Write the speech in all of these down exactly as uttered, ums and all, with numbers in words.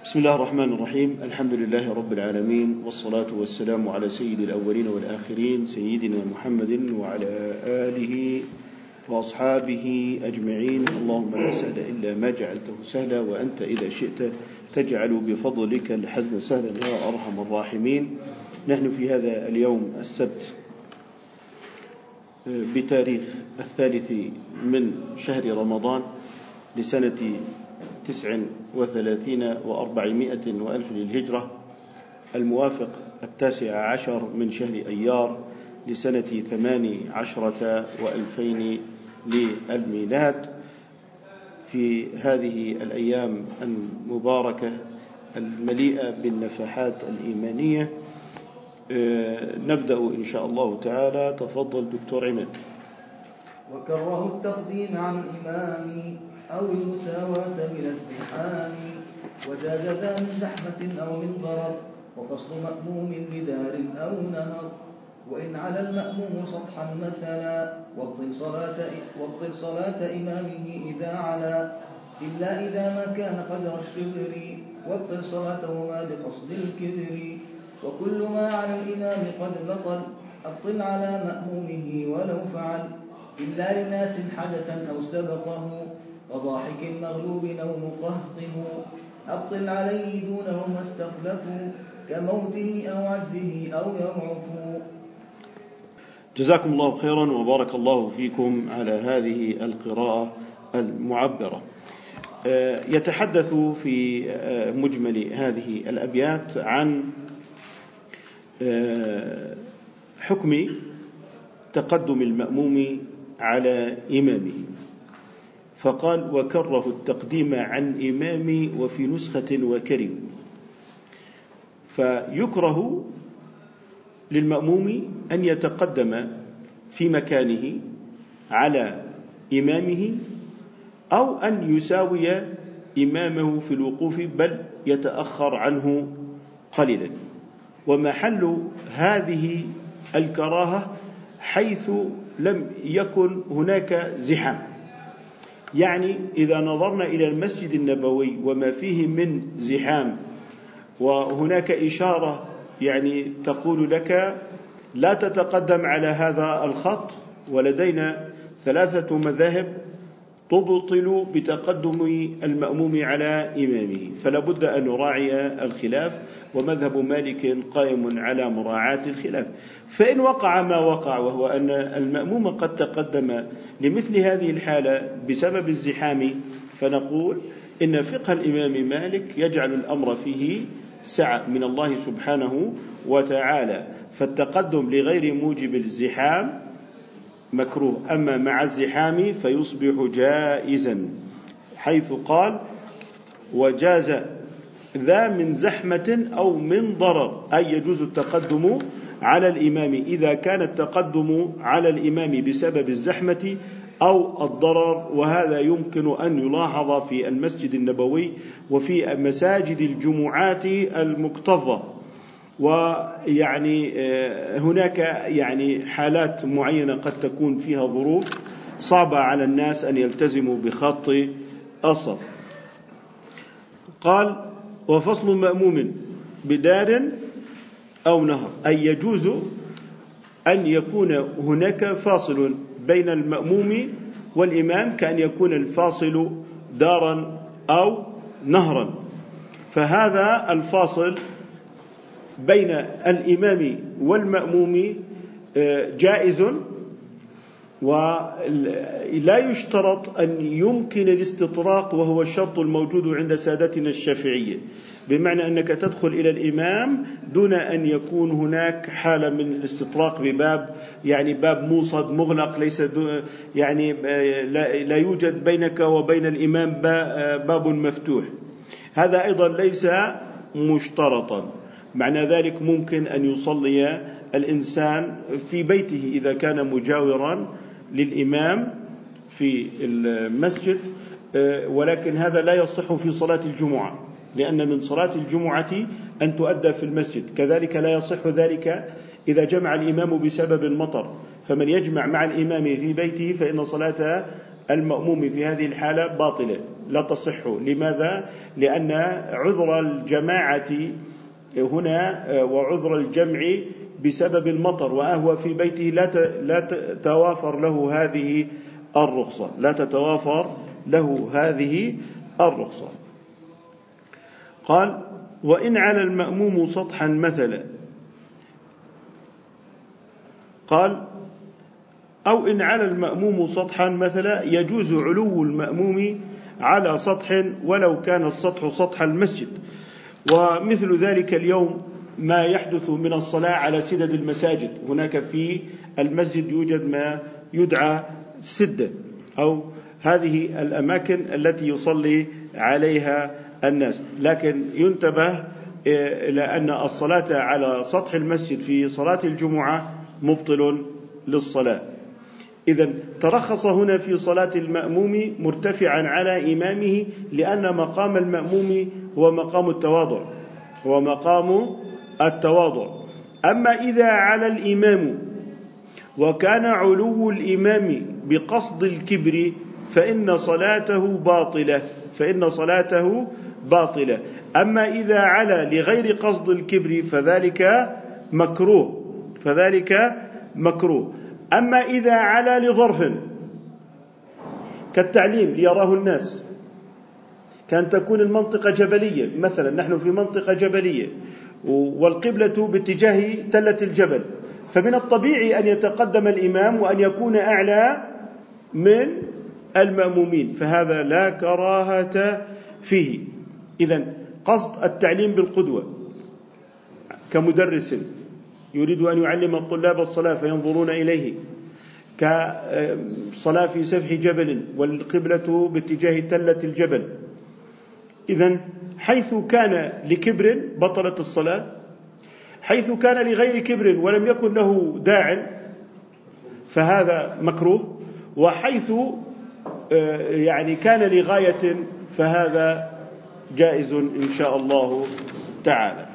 بسم الله الرحمن الرحيم. الحمد لله رب العالمين، والصلاة والسلام على سيد الأولين والآخرين سيدنا محمد وعلى آله وأصحابه أجمعين. اللهم لا سهل إلا ما جعلته سهلا، وأنت إذا شئت تجعل بفضلك الحزن سهلا يا أرحم الراحمين. نحن في هذا اليوم السبت بتاريخ الثالث من شهر رمضان لسنة تسع وثلاثين وأربعمائة وألف للهجرة، الموافق التاسع عشر من شهر أيار لسنة ثمان عشرة وألفين للميلاد. في هذه الأيام المباركة المليئة بالنفحات الإيمانية نبدأ إن شاء الله تعالى. تفضل دكتور عماد. وكره التقديم عن الإمام أو المساواة من ازدحام، وجاز ذا من زحمة أو من ضرر، وفصل مأموم بدار أو نهر. وإن على المأموم سطحا مثلا وابطل صلاة, وابطل صلاة إمامه إذا علا، إلا إذا ما كان قدر الشبر، وابطل صلاتهما بقصد الكبر. وكل ما على الإمام قد بطل أبطل على مأمومه ولو فعل، إلا لناس حدثا أو سبقه وضاحك مغلوب أو مقهقه، أبطل عليه دونه واستخلفوا كموته أو عجزه أو يضعفوا. جزاكم الله خيرا وبارك الله فيكم على هذه القراءة المعبرة. يتحدث في مجمل هذه الأبيات عن حكم تقدم المأموم على إمامه، فقال: وكره التقديم عن إمامي، وفي نسخة وكرم. فيكره للمأموم أن يتقدم في مكانه على إمامه، أو أن يساوي إمامه في الوقوف، بل يتأخر عنه قليلا. ومحل هذه الكراهة حيث لم يكن هناك زحام. يعني إذا نظرنا إلى المسجد النبوي وما فيه من زحام، وهناك إشارة يعني تقول لك لا تتقدم على هذا الخط، ولدينا ثلاثة مذاهب تبطل بتقدم المأموم على إمامه، فلا بد أن نراعي الخلاف، ومذهب مالك قائم على مراعاة الخلاف. فإن وقع ما وقع، وهو أن المأموم قد تقدم لمثل هذه الحالة بسبب الزحام، فنقول إن فقه الإمام مالك يجعل الأمر فيه سعة من الله سبحانه وتعالى، فالتقدم لغير موجب الزحام مكروه، أما مع الزحام فيصبح جائزا، حيث قال: وجاز ذا من زحمة أو من ضرر، أي يجوز التقدم على الإمام إذا كان التقدم على الإمام بسبب الزحمة أو الضرر. وهذا يمكن أن يلاحظ في المسجد النبوي وفي مساجد الجمعات المكتظة. ويعني هناك يعني حالات معينة قد تكون فيها ظروف صعبة على الناس أن يلتزموا بخط الصف. قال: وفصل مأموم بدار أو نهر، أي يجوز أن يكون هناك فاصل بين المأموم والإمام، كأن يكون الفاصل دارا أو نهرا. فهذا الفاصل بين الإمام والمأموم جائز، ولا يشترط أن يمكن الاستطراق، وهو الشرط الموجود عند سادتنا الشافعية، بمعنى أنك تدخل إلى الإمام دون أن يكون هناك حالة من الاستطراق بباب يعني باب موصد مغلق، ليس يعني لا يوجد بينك وبين الإمام باب مفتوح. هذا أيضا ليس مشترطا. معنى ذلك ممكن أن يصلي الإنسان في بيته إذا كان مجاورا للإمام في المسجد، ولكن هذا لا يصح في صلاة الجمعة، لأن من صلاة الجمعة أن تؤدى في المسجد. كذلك لا يصح ذلك إذا جمع الإمام بسبب المطر، فمن يجمع مع الإمام في بيته فإن صلاة المأموم في هذه الحالة باطلة. لا تصح. لماذا؟ لأن عذر الجماعة هنا وعذر الجمع بسبب المطر، وهو في بيته لا لا تتوافر له هذه الرخصة، لا تتوافر له هذه الرخصة. قال: وإن على المأموم سطحا مثلا، قال: أو إن على المأموم سطحا مثلا يجوز علو المأموم على سطح ولو كان السطح سطح المسجد. ومثل ذلك اليوم ما يحدث من الصلاة على سدد المساجد. هناك في المسجد يوجد ما يدعى سدة، أو هذه الأماكن التي يصلي عليها الناس، لكن ينتبه إلى أن الصلاة على سطح المسجد في صلاة الجمعة مبطل للصلاة. إذن ترخص هنا في صلاة المأموم مرتفعا على إمامه، لأن مقام المأموم هو مقام التواضع، هو مقام التواضع. أما إذا على الإمام وكان علو الإمام بقصد الكبر فإن صلاته باطلة، فإن صلاته باطلة. أما إذا على لغير قصد الكبر فذلك مكروه، فذلك مكروه. أما إذا على لظرف كالتعليم ليراه الناس، كان تكون المنطقة جبلية، مثلا نحن في منطقة جبلية والقبلة باتجاه تلة الجبل، فمن الطبيعي أن يتقدم الإمام وأن يكون أعلى من المأمومين، فهذا لا كراهة فيه. إذن قصد التعليم بالقدوة كمدرس يريد أن يعلم الطلاب الصلاة فينظرون إليه، كصلاة في سفح جبل والقبلة باتجاه تلة الجبل. إذن حيث كان لكبر بطلت الصلاة، حيث كان لغير كبر ولم يكن له داع فهذا مكروه، وحيث يعني كان لغاية فهذا جائز إن شاء الله تعالى.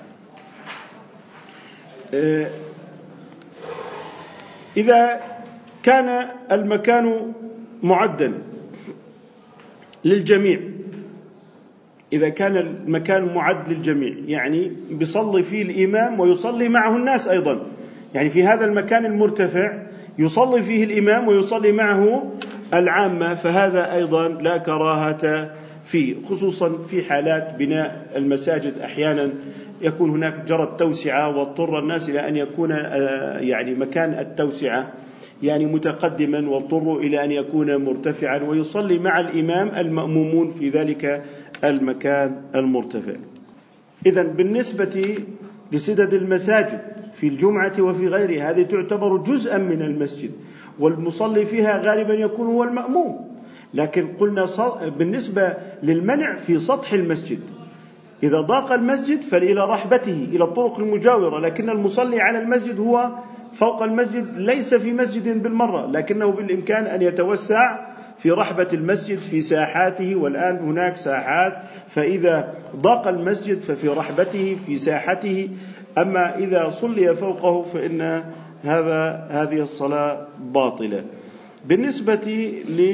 إذا كان المكان معدا للجميع، إذا كان المكان معد للجميع يعني بيصلي فيه الإمام ويصلي معه الناس أيضا، يعني في هذا المكان المرتفع يصلي فيه الإمام ويصلي معه العامة، فهذا أيضا لا كراهة فيه، خصوصا في حالات بناء المساجد. أحيانا يكون هناك جرت توسعة واضطر الناس إلى أن يكون يعني مكان التوسعة يعني متقدما، واضطروا إلى أن يكون مرتفعا، ويصلي مع الإمام المأمومون في ذلك المكان المرتفع. إذن بالنسبة لسدد المساجد في الجمعة وفي غيرها هذه تعتبر جزءا من المسجد، والمصلي فيها غالبا يكون هو المأموم. لكن قلنا بالنسبة للمنع في سطح المسجد، إذا ضاق المسجد فإلى رحبته إلى الطرق المجاورة، لكن المصلي على المسجد هو فوق المسجد، ليس في مسجد بالمرة، لكنه بالإمكان أن يتوسع في رحبة المسجد في ساحاته، والآن هناك ساحات، فإذا ضاق المسجد ففي رحبته في ساحته. أما إذا صلي فوقه فإن هذا هذه الصلاة باطلة. بالنسبة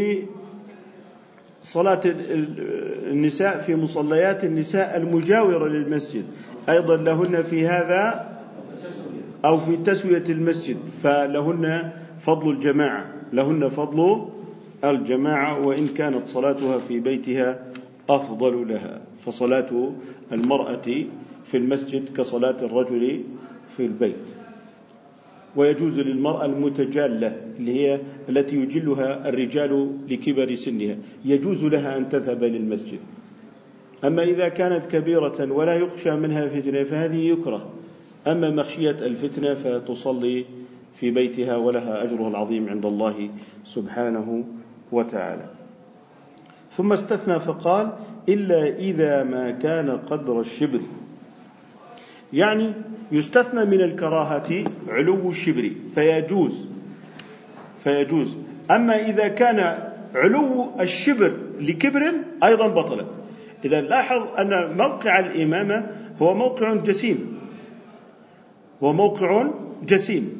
لصلاة النساء في مصليات النساء المجاورة للمسجد أيضا لهن في هذا أو في تسوية المسجد فلهن فضل الجماعة، لهن فضل الجماعة، وإن كانت صلاتها في بيتها أفضل لها، فصلاة المرأة في المسجد كصلاة الرجل في البيت. ويجوز للمرأة المتجالة اللي هي التي يجلها الرجال لكبر سنها، يجوز لها أن تذهب للمسجد. أما إذا كانت كبيرة ولا يخشى منها فتنة فهذه يكره، أما مخشية الفتنة فتصلي في بيتها ولها أجرها العظيم عند الله سبحانه وتعالى. ثم استثنى فقال: إلا إذا ما كان قدر الشبر، يعني يستثنى من الكراهة علو الشبر فيجوز فيجوز أما إذا كان علو الشبر لكبر أيضا بطلت. إذا لاحظ أن موقع الإمامة هو موقع جسيم، هو موقع جسيم،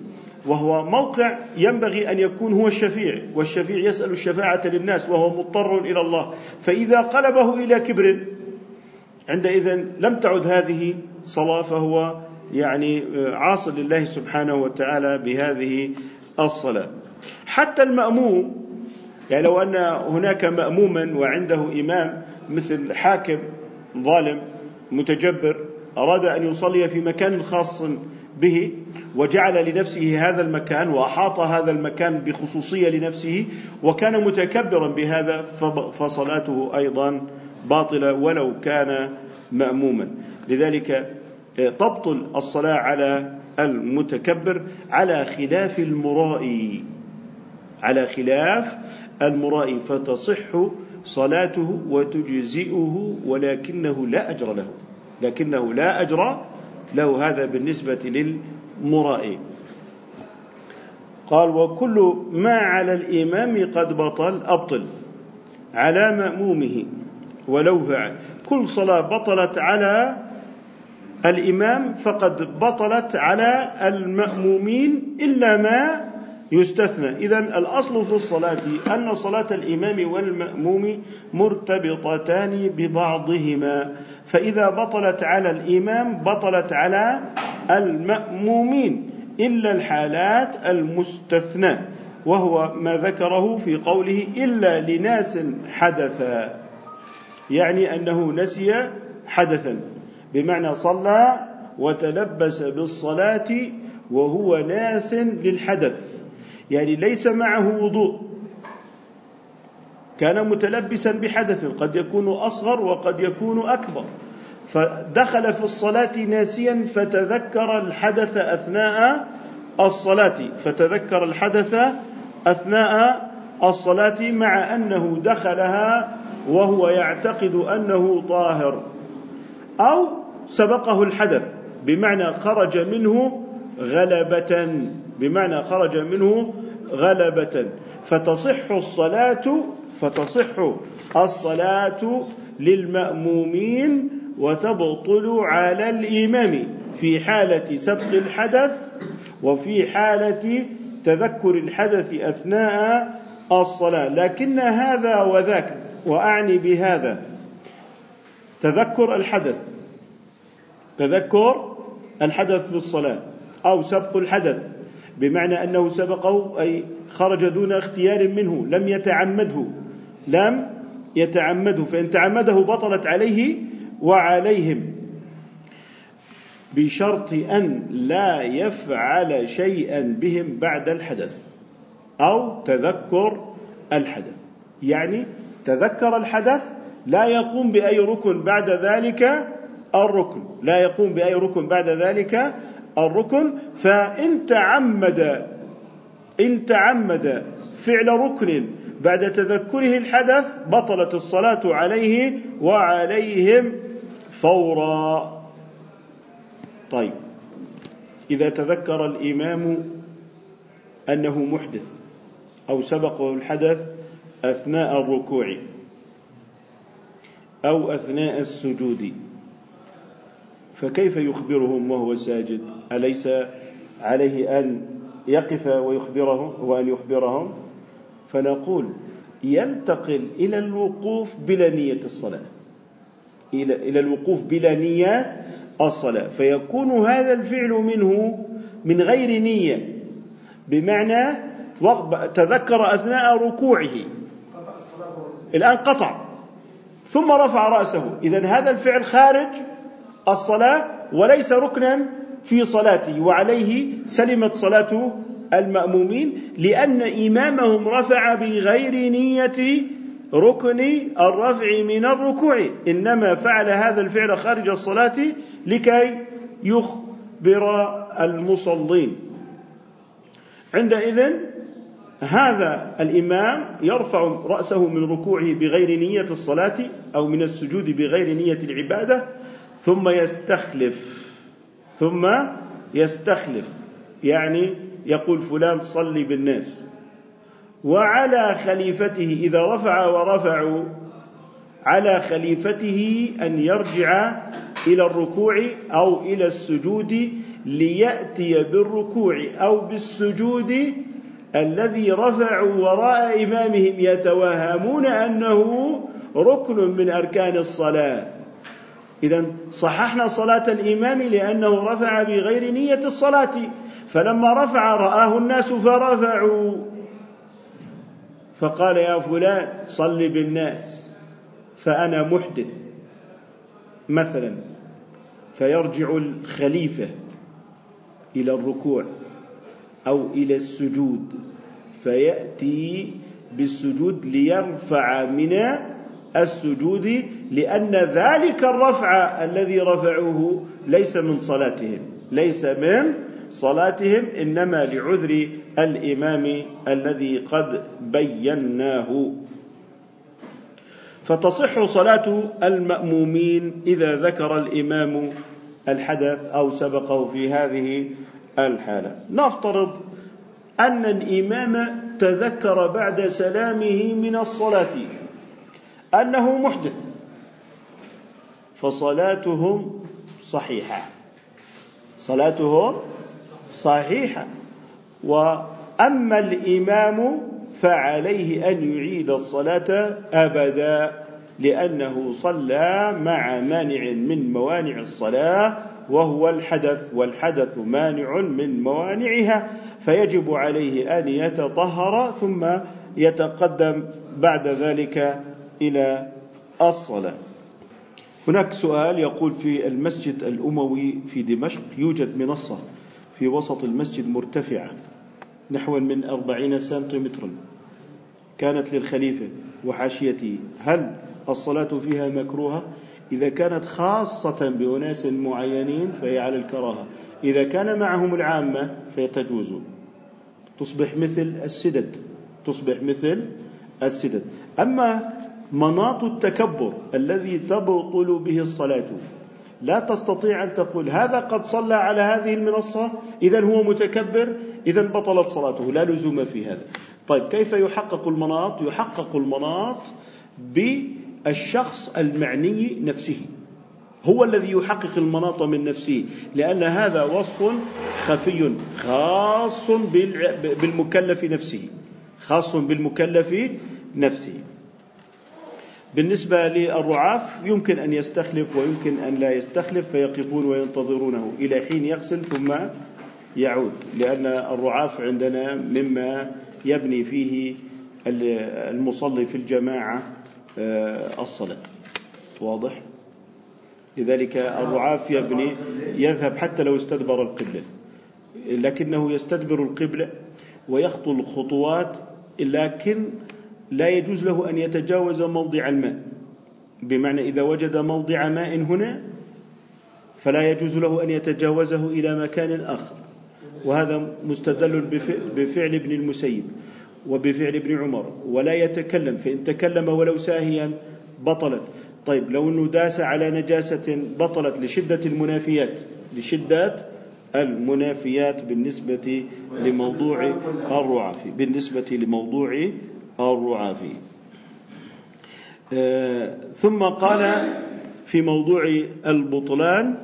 وهو موقع ينبغي أن يكون هو الشفيع، والشفيع يسأل الشفاعة للناس وهو مضطر إلى الله، فإذا قلبه إلى كبر عندئذ لم تعد هذه صلاة، فهو يعني عاص لله سبحانه وتعالى بهذه الصلاة. حتى المأموم، يعني لو أن هناك مأموما وعنده إمام مثل حاكم ظالم متجبر أراد أن يصلي في مكان خاص به وجعل لنفسه هذا المكان وأحاط هذا المكان بخصوصية لنفسه وكان متكبرا بهذا، فصلاته أيضا باطلة ولو كان مأموما. لذلك تبطل الصلاة على المتكبر على خلاف المرائي، على خلاف المرائي، فتصح صلاته وتجزئه ولكنه لا أجر له، لكنه لا أجر له. هذا بالنسبة للمرائي. قال: وكل ما على الإمام قد بطل أبطل على مأمومه ولو فعل. كل صلاة بطلت على الإمام فقد بطلت على المأمومين إلا ما يستثنى. إذن الأصل في الصلاة أن صلاة الإمام والمأموم مرتبطتان ببعضهما، فإذا بطلت على الإمام بطلت على المأمومين إلا الحالات المستثنى، وهو ما ذكره في قوله: إلا لناس حدثا، يعني أنه نسي حدثا، بمعنى صلى وتلبس بالصلاة وهو ناس للحدث، يعني ليس معه وضوء، كان متلبسا بحدث قد يكون أصغر وقد يكون أكبر، فدخل في الصلاة ناسيا فتذكر الحدث أثناء الصلاة فتذكر الحدث أثناء الصلاة مع أنه دخلها وهو يعتقد أنه طاهر، أو سبقه الحدث بمعنى خرج منه غلبة بمعنى خرج منه غلبة فتصح الصلاة فتصح الصلاة للمأمومين وتبطل على الإمام في حالة سبق الحدث وفي حالة تذكر الحدث أثناء الصلاة. لكن هذا وذاك، وأعني بهذا تذكر الحدث تذكر الحدث في الصلاة أو سبق الحدث بمعنى أنه سبقه أي خرج دون اختيار منه، لم يتعمده لم يتعمده فإن تعمده بطلت عليه وعليهم، بشرط أن لا يفعل شيئا بهم بعد الحدث أو تذكر الحدث. يعني تذكر الحدث لا يقوم بأي ركن بعد ذلك الركن لا يقوم بأي ركن بعد ذلك الركن فإن تعمد إن تعمد فعل ركن بعد تذكره الحدث بطلت الصلاة عليه وعليهم فورا. طيب، إذا تذكر الإمام أنه محدث أو سبقه الحدث أثناء الركوع أو أثناء السجود، فكيف يخبرهم وهو ساجد؟ أليس عليه أن يقف ويخبرهم وأن يخبرهم؟ فنقول ينتقل إلى الوقوف بلا نية الصلاة إلى إلى الوقوف بلا نية الصلاة، فيكون هذا الفعل منه من غير نية، بمعنى تذكر أثناء ركوعه الآن قطع ثم رفع رأسه، إذن هذا الفعل خارج الصلاة وليس ركنا في صلاته، وعليه سلمت صلاة المأمومين لأن إمامهم رفع بغير نية ركن الرفع من الركوع، إنما فعل هذا الفعل خارج الصلاة لكي يخبر المصلين. عندئذ هذا الإمام يرفع رأسه من ركوعه بغير نية الصلاة أو من السجود بغير نية العبادة، ثم يستخلف ثم يستخلف يعني يقول فلان صلي بالناس، وعلى خليفته إذا رفع ورفعوا على خليفته أن يرجع إلى الركوع أو إلى السجود ليأتي بالركوع أو بالسجود الذي رفعوا وراء إمامهم يتوهمون أنه ركن من أركان الصلاة. إذن صححنا صلاة الإمام لأنه رفع بغير نية الصلاة، فلما رفع رآه الناس فرفعوا، فقال يا فلان صل بالناس فأنا محدث مثلا، فيرجع الخليفة إلى الركوع أو إلى السجود، فيأتي بالسجود ليرفع من السجود، لأن ذلك الرفع الذي رفعوه ليس من صلاتهم ليس من صلاتهم إنما لعذر الإمام الذي قد بيناه. فتصح صلاة المأمومين إذا ذكر الإمام الحدث أو سبقه في هذه الحالة. نفترض أن الإمام تذكر بعد سلامه من الصلاة أنه محدث، فصلاتهم صحيحة صلاتهم صحيحة وأما الإمام فعليه أن يعيد الصلاة أبدا، لأنه صلى مع مانع من موانع الصلاة وهو الحدث، والحدث مانع من موانعها، فيجب عليه أن يتطهر ثم يتقدم بعد ذلك إلى الصلاة. هناك سؤال يقول: في المسجد الأموي في دمشق يوجد منصة في وسط المسجد مرتفعة نحو من أربعين سنتيمترا، كانت للخليفة وحاشيته، هل الصلاة فيها مكروهة؟ إذا كانت خاصة بأناس معينين فهي على الكراهة، إذا كان معهم العامة فتجوز، تصبح مثل السدد تصبح مثل السدد. أما مناط التكبر الذي تبطل به الصلاة، لا تستطيع أن تقول هذا قد صلى على هذه المنصة إذن هو متكبر إذن بطلت صلاته، لا لزوم في هذا. طيب كيف يحقق المناط؟ يحقق المناط بالشخص المعني نفسه، هو الذي يحقق المناط من نفسه، لأن هذا وصف خفي خاص بالمكلف نفسه خاص بالمكلف نفسه. بالنسبة للرعاف يمكن أن يستخلف ويمكن أن لا يستخلف، فيقفون وينتظرونه إلى حين يغسل ثم يعود، لأن الرعاف عندنا مما يبني فيه المصلي في الجماعة الصلاة، واضح؟ لذلك الرعاف يبني يذهب حتى لو استدبر القبلة، لكنه يستدبر القبلة ويخطو الخطوات، لكن لا يجوز له أن يتجاوز موضع الماء، بمعنى إذا وجد موضع ماء هنا فلا يجوز له أن يتجاوزه إلى مكان آخر، وهذا مستدل بفعل ابن المسيب وبفعل ابن عمر. ولا يتكلم، فإن تكلم ولو ساهيا بطلت. طيب لو أنه داس على نجاسة بطلت لشدة المنافيات لشدة المنافيات بالنسبة لموضوع الرعاف بالنسبة لموضوع الرعاف. آه ثم قال في موضوع البطلان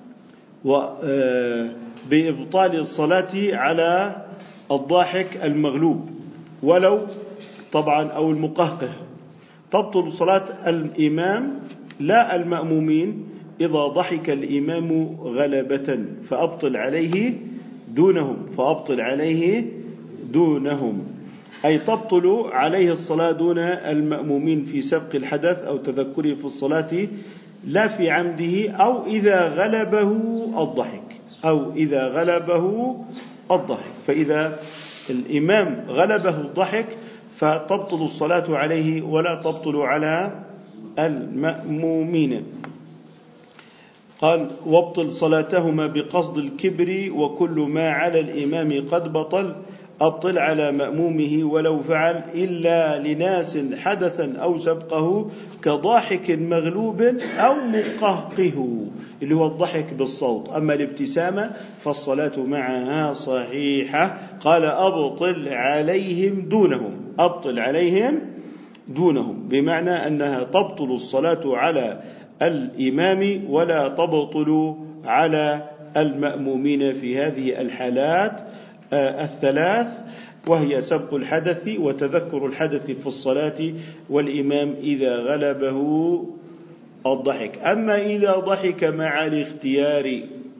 بإبطال الصلاة على الضاحك المغلوب ولو طبعا أو المقهقه، تبطل صلاة الإمام لا المأمومين إذا ضحك الإمام غلبة فأبطل عليه دونهم فأبطل عليه دونهم أي تبطل عليه الصلاة دون المأمومين في سبق الحدث أو تذكره في الصلاة، لا في عمده أو إذا غلبه الضحك أو إذا غلبه الضحك. فإذا الإمام غلبه الضحك فتبطل الصلاة عليه ولا تبطل على المأمومين. قال: وابطل صلاتهما بقصد الكبر وكل ما على الإمام قد بطل، أبطل على مأمومه ولو فعل إلا لناس حدثا أو سبقه كضاحك مغلوب أو مقهقه، اللي هو الضحك بالصوت. أما الابتسامة فالصلاة معها صحيحة. قال: أبطل عليهم دونهم أبطل عليهم دونهم بمعنى أنها تبطل الصلاة على الإمام ولا تبطل على المأمومين في هذه الحالات الثلاث، وهي سبق الحدث وتذكر الحدث في الصلاة والإمام إذا غلبه الضحك. أما إذا ضحك مع الاختيار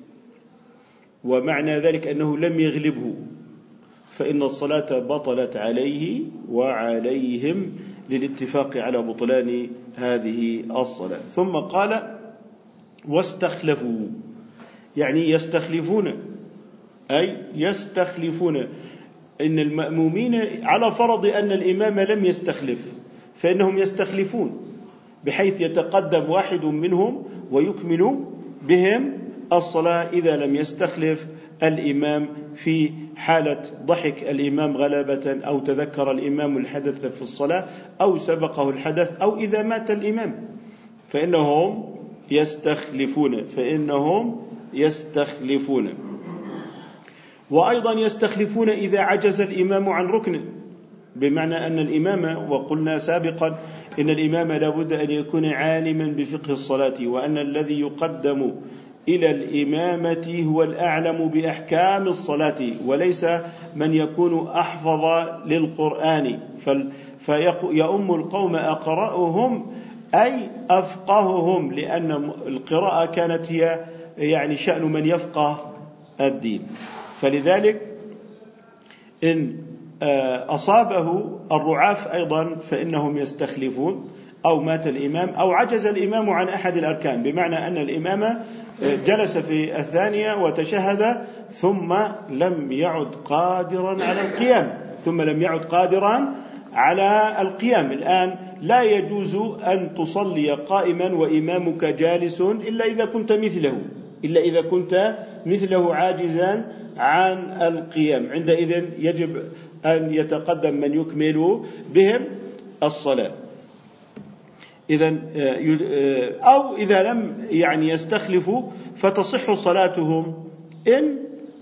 ومعنى ذلك أنه لم يغلبه فإن الصلاة بطلت عليه وعليهم للاتفاق على بطلان هذه الصلاة. ثم قال واستخلفوا، يعني يستخلفون، أي يستخلفون إن المأمومين على فرض أن الإمام لم يستخلف فإنهم يستخلفون، بحيث يتقدم واحد منهم ويكمل بهم الصلاة إذا لم يستخلف الإمام في حالة ضحك الإمام غلبة، أو تذكر الإمام الحدث في الصلاة، أو سبقه الحدث، أو إذا مات الإمام فإنهم يستخلفون فإنهم يستخلفون وأيضا يستخلفون إذا عجز الإمام عن ركن، بمعنى أن الإمام، وقلنا سابقا إن الإمام لا بد أن يكون عالما بفقه الصلاة، وأن الذي يقدم إلى الإمامة هو الأعلم بأحكام الصلاة، وليس من يكون أحفظ للقرآن فيؤم القوم أقرأهم أي أفقههم، لأن القراءة كانت هي يعني شأن من يفقه الدين. فلذلك إن أصابه الرعاف أيضا فإنهم يستخلفون، أو مات الإمام أو عجز الإمام عن أحد الأركان، بمعنى أن الإمام جلس في الثانية وتشهد ثم لم يعد قادرا على القيام ثم لم يعد قادرا على القيام الآن لا يجوز أن تصلي قائما وإمامك جالس إلا إذا كنت مثله إلا إذا كنت مثله عاجزا عن القيام، عندئذ يجب أن يتقدم من يكمل بهم الصلاة. إذن أو إذا لم يعني يستخلفوا فتصح صلاتهم إن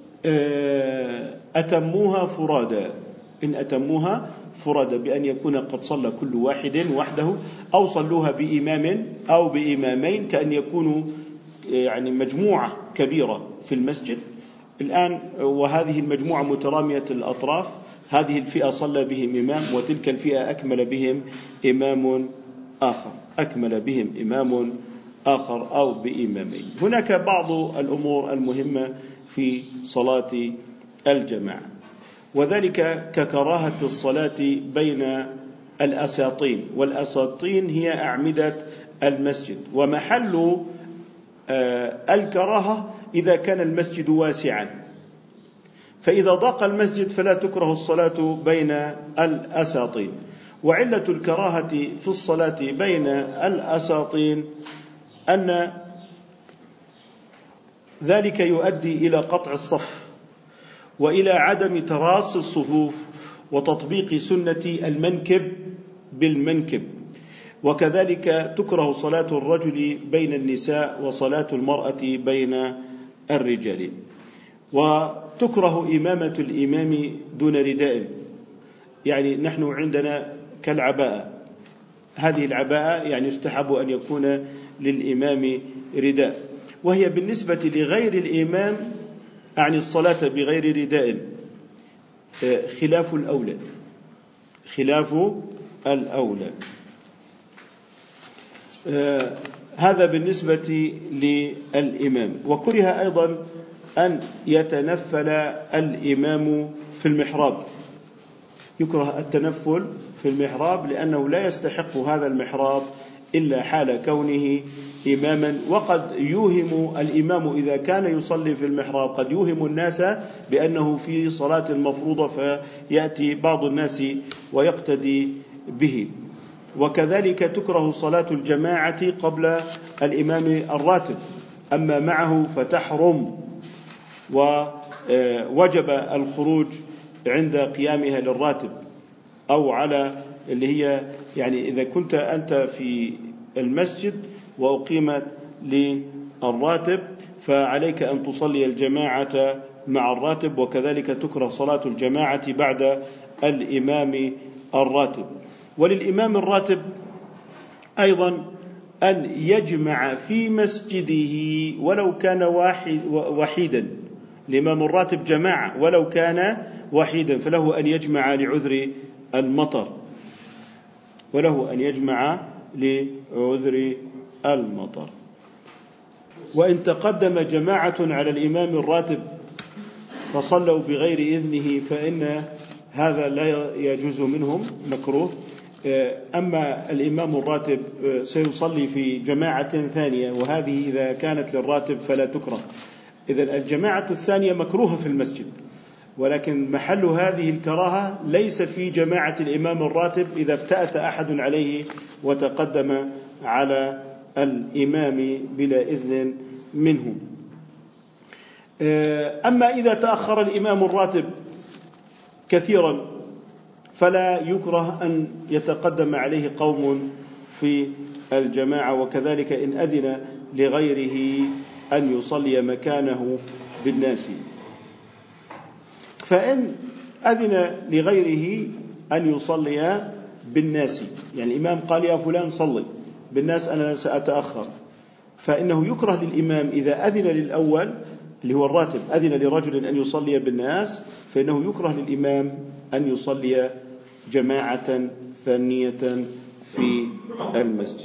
أتموها فرادا إن أتموها فرادا بأن يكون قد صلى كل واحد وحده، أو صلوها بإمام أو بإمامين، كأن يكونوا يعني مجموعة كبيرة في المسجد الآن، وهذه المجموعة مترامية الأطراف، هذه الفئة صلى بهم إمام وتلك الفئة أكمل بهم إمام آخر أكمل بهم إمام آخر أو بإمامين. هناك بعض الأمور المهمة في صلاة الجماعة، وذلك ككراهة الصلاة بين الأساطين، والأساطين هي أعمدة المسجد، ومحل الكراهة إذا كان المسجد واسعا، فإذا ضاق المسجد فلا تكره الصلاة بين الأساطين. وعلة الكراهة في الصلاة بين الأساطين أن ذلك يؤدي إلى قطع الصف وإلى عدم تراص الصفوف وتطبيق سنة المنكب بالمنكب، وكذلك تكره صلاة الرجل بين النساء وصلاة المرأة بين الرجال، وتكره إمامة الإمام دون رداء، يعني نحن عندنا كالعباءة، هذه العباءة يعني يستحب أن يكون للإمام رداء، وهي بالنسبة لغير الإمام عن الصلاة بغير رداء خلاف الأولى خلاف الأولى آه هذا بالنسبة للإمام. وكره أيضا أن يتنفل الإمام في المحراب، يكره التنفل في المحراب لأنه لا يستحق هذا المحراب إلا حال كونه إماما، وقد يوهم الإمام إذا كان يصلي في المحراب قد يوهم الناس بأنه في صلاة المفروضة فيأتي بعض الناس ويقتدي به. وكذلك تكره صلاة الجماعة قبل الإمام الراتب، أما معه فتحرم، ووجب الخروج عند قيامها للراتب، أو على اللي هي يعني إذا كنت أنت في المسجد وأقيمت للراتب فعليك أن تصلي الجماعة مع الراتب، وكذلك تكره صلاة الجماعة بعد الإمام الراتب. وللإمام الراتب أيضا أن يجمع في مسجده ولو كان واحد وحيدا، الإمام الراتب جماعة ولو كان وحيدا، فله أن يجمع لعذر المطر، وله أن يجمع لعذر المطر. وإن تقدم جماعة على الإمام الراتب فصلوا بغير إذنه فإن هذا لا يجوز منهم، مكروه. أما الإمام الراتب سيصلي في جماعة ثانية، وهذه إذا كانت للراتب فلا تكره. إذن الجماعة الثانية مكروهة في المسجد، ولكن محل هذه الكراهة ليس في جماعة الإمام الراتب إذا افتأت أحد عليه وتقدم على الإمام بلا إذن منه. أما إذا تأخر الإمام الراتب كثيرا فلا يكره أن يتقدم عليه قوم في الجماعة، وكذلك إن أذن لغيره أن يصلي مكانه بالناس. فإن أذن لغيره أن يصلي بالناس، يعني الإمام قال يا فلان صلي بالناس أنا سأتأخر، فإنه يكره للإمام إذا أذن للأول اللي هو الراتب أذن لرجل أن يصلي بالناس، فإنه يكره للإمام أن يصلي جماعة ثانية في المسجد.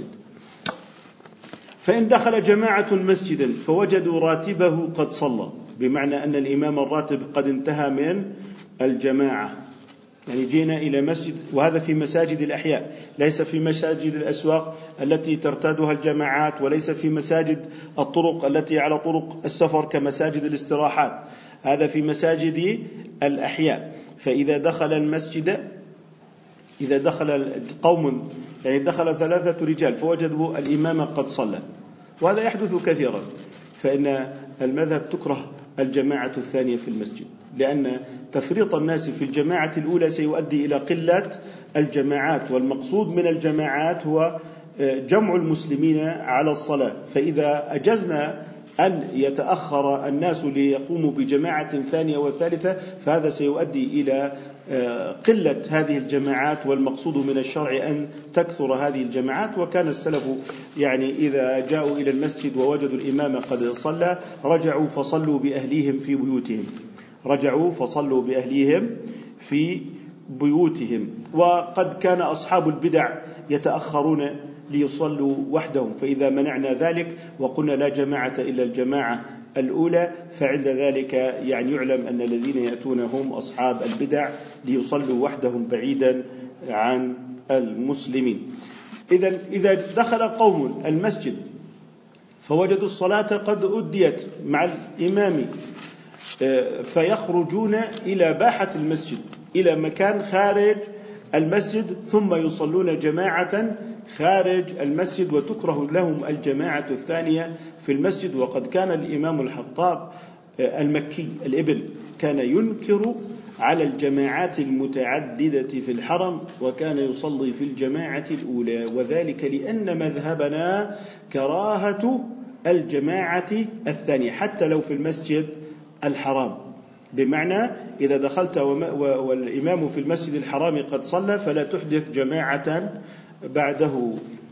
فإن دخل جماعة مسجدا فوجدوا راتبه قد صلى، بمعنى أن الإمام الراتب قد انتهى من الجماعة، يعني جينا إلى مسجد، وهذا في مساجد الأحياء، ليس في مساجد الأسواق التي ترتادها الجماعات، وليس في مساجد الطرق التي على طرق السفر كمساجد الاستراحات، هذا في مساجد الأحياء. فإذا دخل المسجد، إذا دخل قوم، يعني دخل ثلاثة رجال فوجدوا الإمام قد صلى، وهذا يحدث كثيرا، فإن المذهب تكره الجماعة الثانية في المسجد، لأن تفريط الناس في الجماعة الأولى سيؤدي إلى قلة الجماعات، والمقصود من الجماعات هو جمع المسلمين على الصلاة. فإذا أجزنا أن يتأخر الناس ليقوموا بجماعة ثانية وثالثة فهذا سيؤدي إلى قلة هذه الجماعات، والمقصود من الشرع أن تكثر هذه الجماعات. وكان السلف يعني إذا جاءوا إلى المسجد ووجدوا الإمام قد صلى رجعوا فصلوا بأهليهم في بيوتهم، رجعوا فصلوا بأهليهم في بيوتهم. وقد كان أصحاب البدع يتأخرون ليصلوا وحدهم، فإذا منعنا ذلك وقلنا لا جماعة إلا الجماعة الأولى فعند ذلك يعني يعلم أن الذين يأتون هم أصحاب البدع ليصلوا وحدهم بعيدا عن المسلمين. إذن إذا دخل قوم المسجد فوجدوا الصلاة قد أديت مع الإمام فيخرجون إلى باحة المسجد، إلى مكان خارج المسجد، ثم يصلون جماعة خارج المسجد، وتكره لهم الجماعة الثانية في المسجد. وقد كان الإمام الحطاب المكي الابن كان ينكر على الجماعات المتعددة في الحرم، وكان يصلي في الجماعة الأولى، وذلك لأن مذهبنا كراهة الجماعة الثانية حتى لو في المسجد الحرام، بمعنى إذا دخلت والإمام في المسجد الحرام قد صلى فلا تحدث جماعة بعده.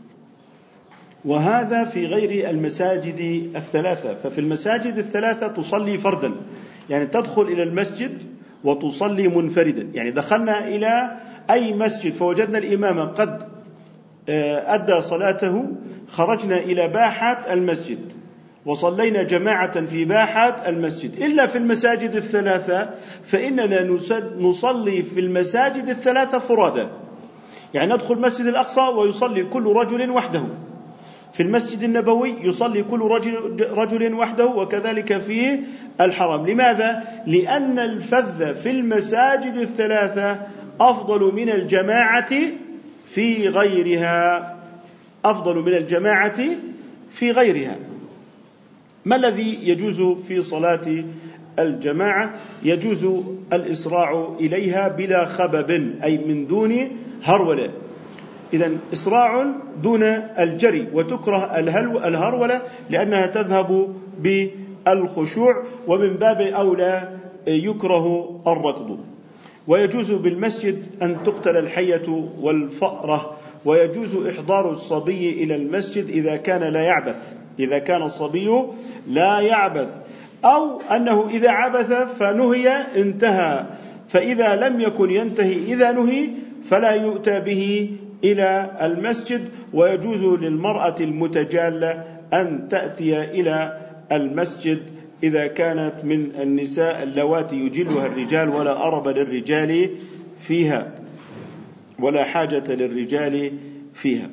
وهذا في غير المساجد الثلاثة، ففي المساجد الثلاثة تصلي فردا، يعني تدخل إلى المسجد وتصلي منفردا. يعني دخلنا إلى أي مسجد فوجدنا الإمام قد أدى صلاته، خرجنا إلى باحة المسجد وصلينا جماعة في باحة المسجد. إلا في المساجد الثلاثة فإننا نصلي في المساجد الثلاثة فرادا، يعني ندخل مسجد الأقصى ويصلي كل رجل وحده، في المسجد النبوي يصلي كل رجل, رجل وحده، وكذلك في الحرم. لماذا؟ لأن الفذ في المساجد الثلاثة أفضل من الجماعة في غيرها، أفضل من الجماعة في غيرها. ما الذي يجوز في صلاة الجماعة؟ يجوز الإسراع إليها بلا خبب، أي من دون هرولة. إذن إسراع دون الجري، وتكره الهرولة لأنها تذهب بالخشوع، ومن باب أولى يكره الركض. ويجوز بالمسجد أن تقتل الحية والفأرة ويجوز إحضار الصبي إلى المسجد إذا كان لا يعبث إذا كان الصبي لا يعبث، أو أنه إذا عبث فنهي انتهى، فإذا لم يكن ينتهي إذا نهي فلا يؤتى به إلى المسجد. ويجوز للمرأة المتجالة أن تأتي إلى المسجد إذا كانت من النساء اللواتي يجلها الرجال ولا أرب للرجال فيها ولا حاجة للرجال فيها،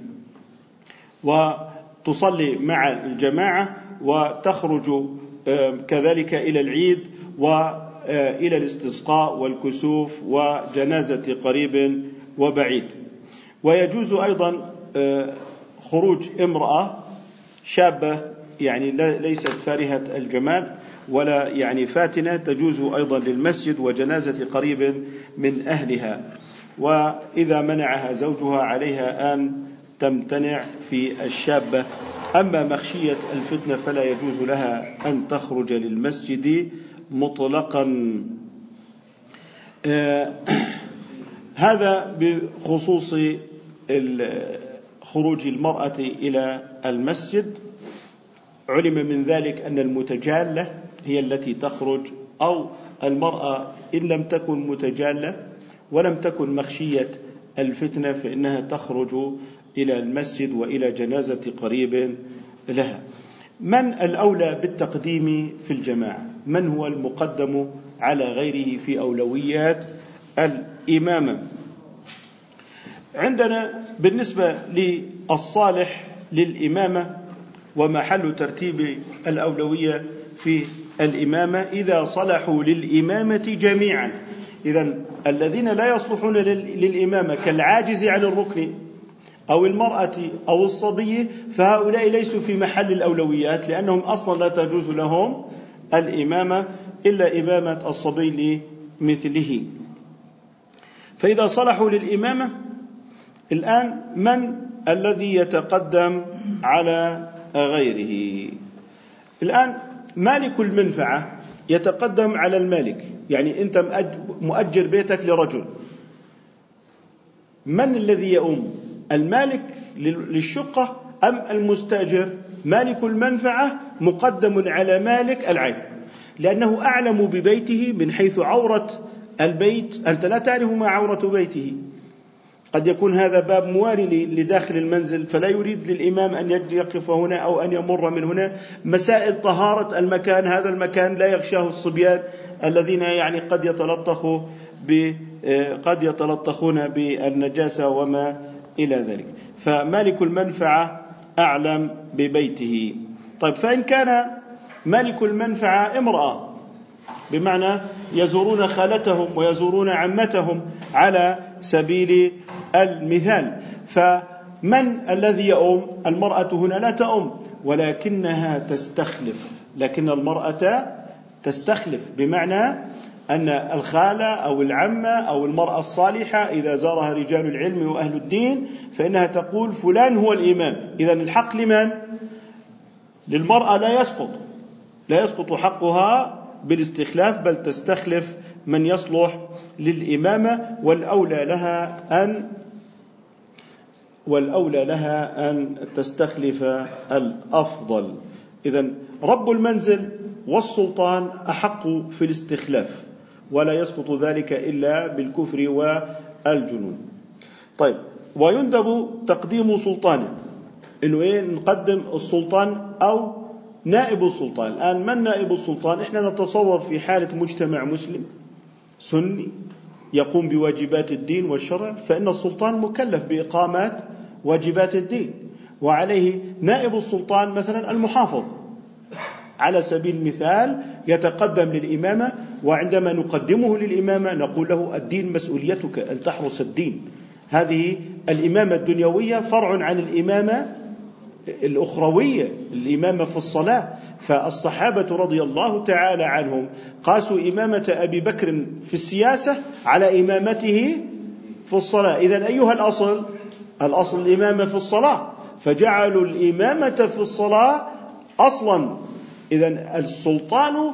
وتصلي مع الجماعة وتخرج كذلك إلى العيد وإلى الاستسقاء والكسوف وجنازة قريب وبعيد. ويجوز أيضا خروج امرأة شابة يعني ليست فارهة الجمال ولا يعني فاتنة، تجوز أيضا للمسجد وجنازة قريب من أهلها، وإذا منعها زوجها عليها أن تمتنع في الشابة. أما مخشية الفتنة فلا يجوز لها أن تخرج للمسجد مطلقا. آه هذا بخصوص خروج المرأة إلى المسجد. علم من ذلك أن المتجالة هي التي تخرج، أو المرأة إن لم تكن متجالة ولم تكن مخشية الفتنة فإنها تخرج إلى المسجد وإلى جنازة قريب لها. من الأولى بالتقديم في الجماعة؟ من هو المقدم على غيره في أولويات الإمامة؟ عندنا بالنسبة للصالح للإمامة ومحل ترتيب الأولوية في الإمامة إذا صلحوا للإمامة جميعا. إذن الذين لا يصلحون للإمامة كالعاجز عن الركن أو المرأة أو الصبي فهؤلاء ليسوا في محل الأولويات، لأنهم أصلا لا تجوز لهم الإمامة إلا إمامة الصبي لمثله. فإذا صلحوا للإمامة الآن من الذي يتقدم على غيره؟ الآن مالك المنفعة يتقدم على المالك، يعني أنت مؤجر بيتك لرجل، من الذي يؤم؟ المالك للشقة أم المستأجر؟ مالك المنفعة مقدم على مالك العين، لأنه أعلم ببيته من حيث عورة البيت، أنت لا تعرف ما عورة بيته. قد يكون هذا باب مواري لداخل المنزل فلا يريد للإمام أن يقف هنا أو أن يمر من هنا. مسائل طهارة المكان، هذا المكان لا يغشاه الصبيان الذين يعني قد يتلطخوا قد يتلطخون بالنجاسة وما إلى ذلك، فمالك المنفعة أعلم ببيته. طيب فإن كان مالك المنفعة امرأة، بمعنى يزورون خالتهم ويزورون عمتهم على سبيل المثال، فمن الذي يؤم؟ المرأة هنا لا تؤم ولكنها تستخلف، لكن المرأة تستخلف بمعنى أن الخالة أو العمة أو المرأة الصالحة إذا زارها رجال العلم وأهل الدين فإنها تقول فلان هو الإمام. إذن الحق لمن؟ للمرأة لا يسقط لا يسقط حقها بالاستخلاف، بل تستخلف من يصلح للإمامة، والأولى لها أن والأولى لها أن تستخلف الأفضل. إذن رب المنزل والسلطان أحق في الاستخلاف، ولا يسقط ذلك إلا بالكفر والجنون. طيب ويندب تقديم سلطانه، إنه إيه؟ نقدم السلطان أو نائب السلطان. الآن من نائب السلطان؟ إحنا نتصور في حالة مجتمع مسلم سني يقوم بواجبات الدين والشرع، فإن السلطان مكلف بإقامة واجبات الدين، وعليه نائب السلطان مثلا المحافظ على سبيل المثال يتقدم للإمامة، وعندما نقدمه للإمامة نقول له الدين مسؤوليتك أن تحرس الدين. هذه الإمامة الدنيوية فرع عن الإمامة الأخروية، الإمامة في الصلاة. فالصحابة رضي الله تعالى عنهم قاسوا إمامة أبي بكر في السياسة على إمامته في الصلاة. إذن أيها الأصل؟ الأصل الإمامة في الصلاة، فجعلوا الإمامة في الصلاة أصلا. إذن السلطان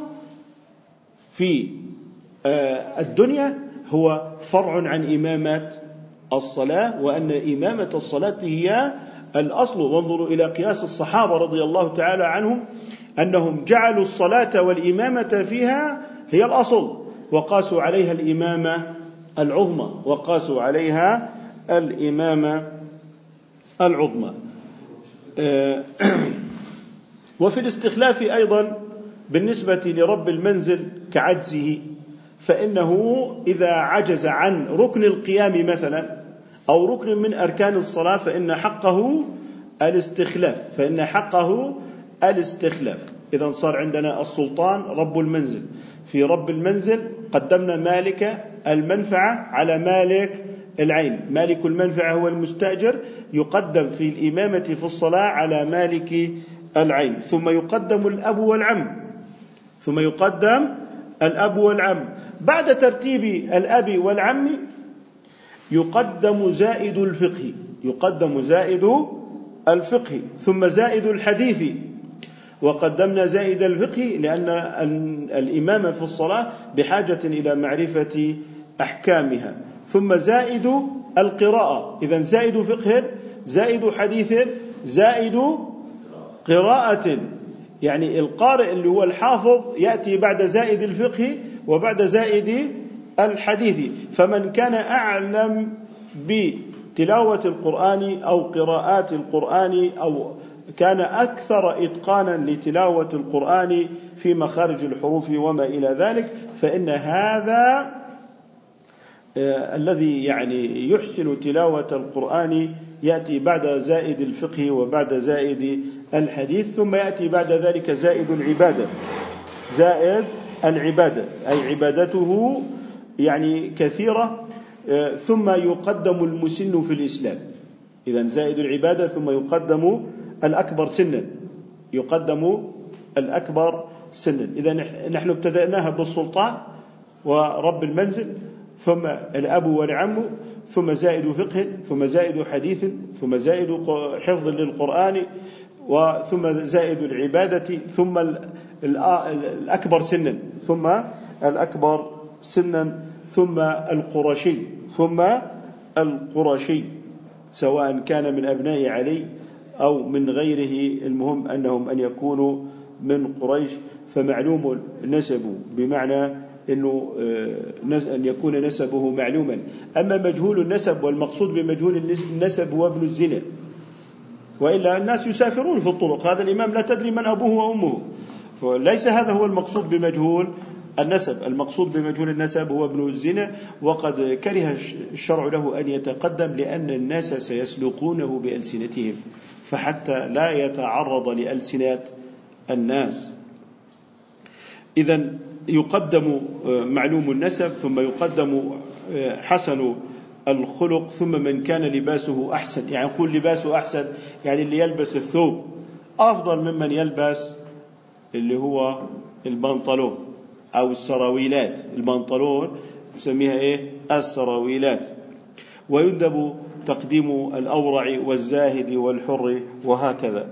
في الدنيا هو فرع عن إمامة الصلاة، وأن إمامة الصلاة هي الأصل. وانظروا إلى قياس الصحابة رضي الله تعالى عنهم أنهم جعلوا الصلاة والإمامة فيها هي الأصل، وقاسوا عليها الإمامة العظمى وقاسوا عليها الإمامة العظمى. وفي الاستخلاف أيضا بالنسبة لرب المنزل كعجزه، فإنه إذا عجز عن ركن القيام مثلا أو ركن من أركان الصلاة فإن حقه الاستخلاف فإن حقه الاستخلاف إذا صار عندنا السلطان رب المنزل. في رب المنزل قدمنا مالك المنفعة على مالك العين. مالك المنفعة هو المستأجر، يقدم في الإمامة في الصلاة على مالك العين. ثم يقدم الأب والعم ثم يقدم الأب والعم بعد ترتيب الأب والعم يقدم زائد الفقه يقدم زائد الفقه ثم زائد الحديث. وقدمنا زائد الفقه لأن الإمام في الصلاة بحاجة إلى معرفة أحكامها. ثم زائد القراءة، إذن زائد فقه زائد حديث زائد قراءة، يعني القارئ اللي هو الحافظ يأتي بعد زائد الفقه وبعد زائد الحديث. فمن كان أعلم بتلاوة القرآن أو قراءات القرآن أو كان أكثر إتقانا لتلاوة القرآن في مخارج الحروف وما إلى ذلك، فإن هذا آه الذي يعني يحسن تلاوة القرآن يأتي بعد زائد الفقه وبعد زائد الحديث، ثم يأتي بعد ذلك زائد العبادة زائد العبادة أي عبادته يعني كثيرة. آه ثم يقدم المسن في الإسلام، إذن زائد العبادة ثم يقدم الأكبر سنا يقدم الأكبر سنا. إذا نحن ابتدأناها بالسلطان ورب المنزل ثم الأب والعم ثم زائد فقه ثم زائد حديث ثم زائد حفظ للقرآن وثم زائد العبادة ثم الأكبر سنا ثم الأكبر سنا ثم القرشي ثم القرشي سواء كان من أبناء علي أو من غيره، المهم أنهم أن يكونوا من قريش. فمعلوم نسبه بمعنى أنه أن يكون نسبه معلوما. أما مجهول النسب والمقصود بمجهول النسب هو ابن الزنا، وإلا الناس يسافرون في الطرق، هذا الإمام لا تدري من أبوه وأمه، ليس هذا هو المقصود بمجهول النسب. المقصود بمجهول النسب هو ابن الزنا، وقد كره الشرع له أن يتقدم لأن الناس سيسلقونه بألسنتهم، فحتى لا يتعرض لألسنات الناس. إذن يقدم معلوم النسب ثم يقدم حسن الخلق ثم من كان لباسه أحسن، يعني يقول لباسه أحسن يعني اللي يلبس الثوب أفضل ممن يلبس اللي هو البنطلون أو السراويلات. البنطلون نسميها إيه؟ السراويلات. ويندب تقديم الأورع والزاهد والحر وهكذا.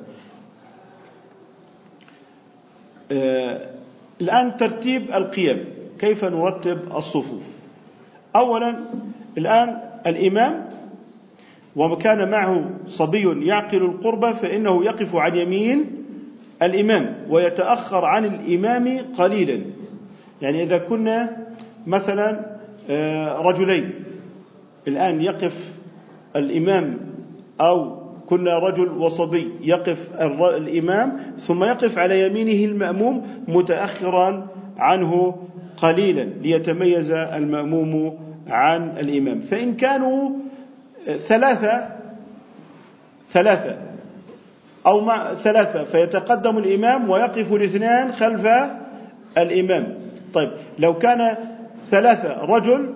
آه الآن ترتيب القيم، كيف نرتب الصفوف؟ أولا الآن الإمام وكان معه صبي يعقل القربة فإنه يقف عن يمين الإمام ويتأخر عن الإمام قليلا. يعني إذا كنا مثلا رجلين الآن يقف الإمام، أو كنا رجل وصبي يقف الإمام ثم يقف على يمينه المأموم متأخرا عنه قليلا ليتميز المأموم عن الإمام. فإن كانوا ثلاثة ثلاثة أو مع ثلاثة فيتقدم الإمام ويقف الاثنان خلف الإمام. طيب لو كان ثلاثة رجل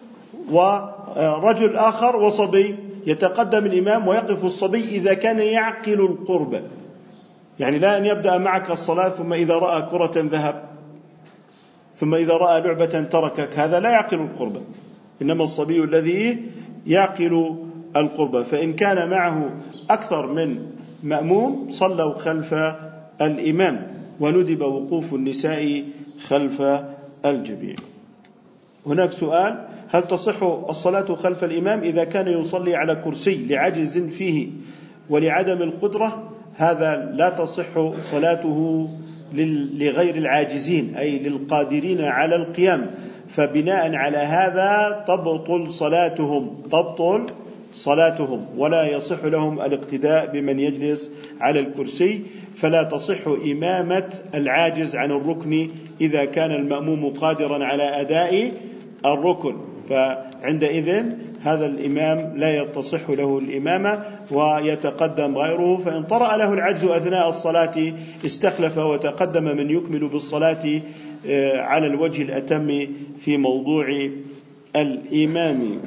ورجل آخر وصبي يتقدم الإمام ويقف الصبي إذا كان يعقل القربة، يعني لا أن يبدأ معك الصلاة ثم إذا رأى كرة ذهب ثم إذا رأى لعبة تركك، هذا لا يعقل القربة، إنما الصبي الذي يعقل القربة. فإن كان معه أكثر من مأموم صلوا خلف الإمام، وندب وقوف النساء خلف الجميع. هناك سؤال: هل تصح الصلاة خلف الإمام إذا كان يصلي على كرسي لعجز فيه ولعدم القدرة؟ هذا لا تصح صلاته لغير العاجزين أي للقادرين على القيام، فبناء على هذا تبطل صلاتهم تبطل صلاتهم ولا يصح لهم الاقتداء بمن يجلس على الكرسي. فلا تصح إمامة العاجز عن الركن إذا كان المأموم قادرا على أداء الركن، فعندئذ هذا الإمام لا يتصح له الإمامة ويتقدم غيره. فإن طرأ له العجز أثناء الصلاة استخلف وتقدم من يكمل بالصلاة على الوجه الأتم في موضوع الإمام.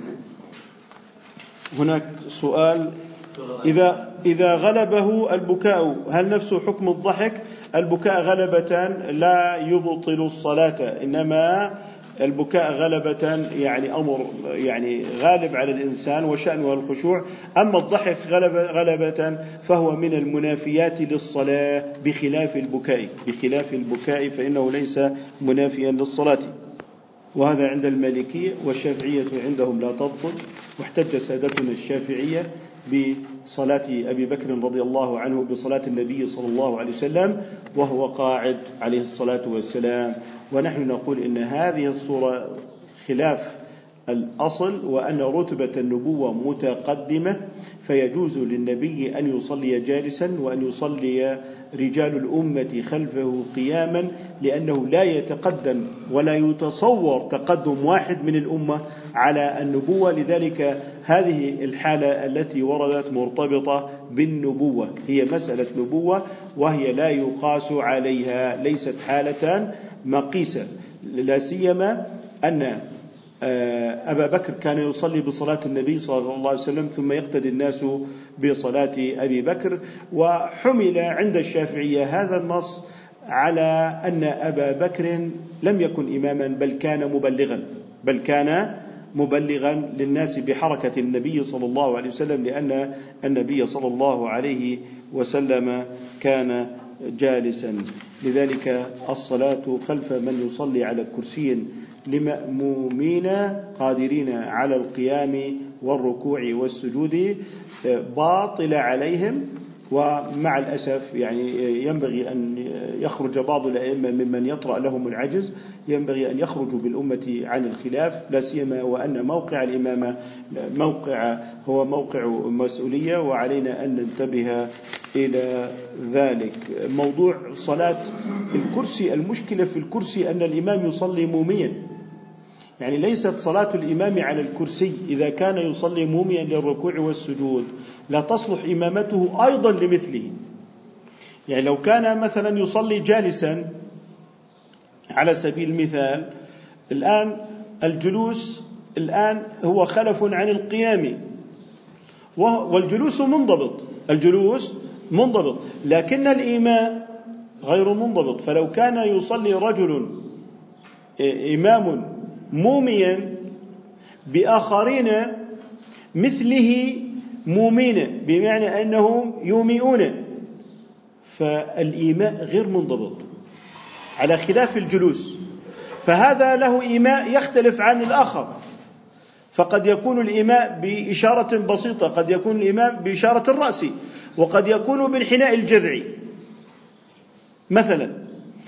هناك سؤال: إذا إذا غلبه البكاء هل نفسه حكم الضحك؟ البكاء غلبة لا يبطل الصلاة، إنما البكاء غلبة يعني أمر يعني غالب على الإنسان وشأنه الخشوع. أما الضحك غلبة, غلبة فهو من المنافيات للصلاة بخلاف البكاء بخلاف البكاء فإنه ليس منافيا للصلاة. وهذا عند المالكية، والشافعية عندهم لا تبطل. واحتج سادتنا الشافعية بصلاة أبي بكر رضي الله عنه بصلاة النبي صلى الله عليه وسلم وهو قاعد عليه الصلاة والسلام، ونحن نقول إن هذه الصورة خلاف الأصل، وأن رتبة النبوة متقدمة، فيجوز للنبي أن يصلي جالسا وأن يصلي رجال الأمة خلفه قياما، لأنه لا يتقدم ولا يتصور تقدم واحد من الأمة على النبوة. لذلك هذه الحالة التي وردت مرتبطة بالنبوة، هي مسألة نبوة وهي لا يقاس عليها، ليست حالة مقيسة. لا سيما أن أبا بكر كان يصلي بصلاة النبي صلى الله عليه وسلم ثم يقتدي الناس بصلاة أبي بكر. وحمل عند الشافعية هذا النص على أن أبا بكر لم يكن إماما بل كان مبلغا بل كان مبلغا للناس بحركة النبي صلى الله عليه وسلم، لأن النبي صلى الله عليه وسلم كان جالسا. لذلك الصلاة خلف من يصلي على كرسي لمأمومين قادرين على القيام والركوع والسجود باطل عليهم. ومع الأسف يعني ينبغي أن يخرج بعض الأئمة ممن يطرأ لهم العجز، ينبغي أن يخرجوا بالأمة عن الخلاف، لا سيما وأن موقع الإمامة موقع هو موقع مسؤولية، وعلينا أن ننتبه إلى ذلك. موضوع صلاة الكرسي، المشكلة في الكرسي أن الإمام يصلي موميا، يعني ليست صلاة الإمام على الكرسي إذا كان يصلي موميا للركوع والسجود لا تصلح إمامته أيضا لمثله. يعني لو كان مثلا يصلي جالسا على سبيل المثال، الآن الجلوس الآن هو خلف عن القيام، والجلوس منضبط الجلوس منضبط لكن الإيماء غير منضبط. فلو كان يصلي رجل إمام موميا بآخرين مثله مومين، بمعنى أنهم يومئون، فالإيماء غير منضبط على خلاف الجلوس، فهذا له إيماء يختلف عن الآخر. فقد يكون الإيماء بإشارة بسيطة، قد يكون الإيماء بإشارة الرأس، وقد يكون بانحناء الجذع مثلا.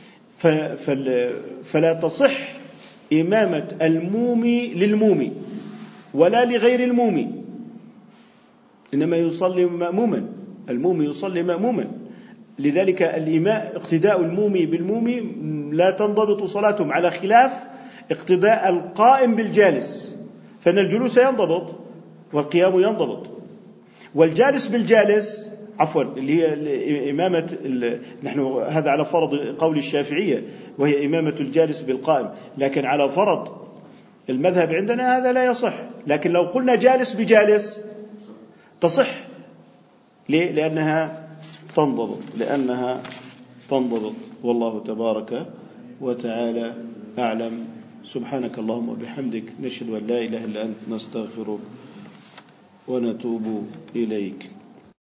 فلا تصح إمامة المومي للمومي ولا لغير المومي، إنما يصلي مأموما، المومي يصلي مأموما. لذلك الإماء اقتداء المومي بالمومي لا تنضبط صلاتهم، على خلاف اقتداء القائم بالجالس، فإن الجلوس ينضبط والقيام ينضبط، والجالس بالجالس عفوا اللي هي إمامة نحن هذا على فرض قول الشافعية وهي إمامة الجالس بالقائم، لكن على فرض المذهب عندنا هذا لا يصح. لكن لو قلنا جالس بجالس تصح. ليه؟ لأنها تنضبط لأنها تنضبط والله تبارك وتعالى أعلم. سبحانك اللهم وبحمدك، نشهد أن لا إله إلا أنت، نستغفرك ونتوب إليك.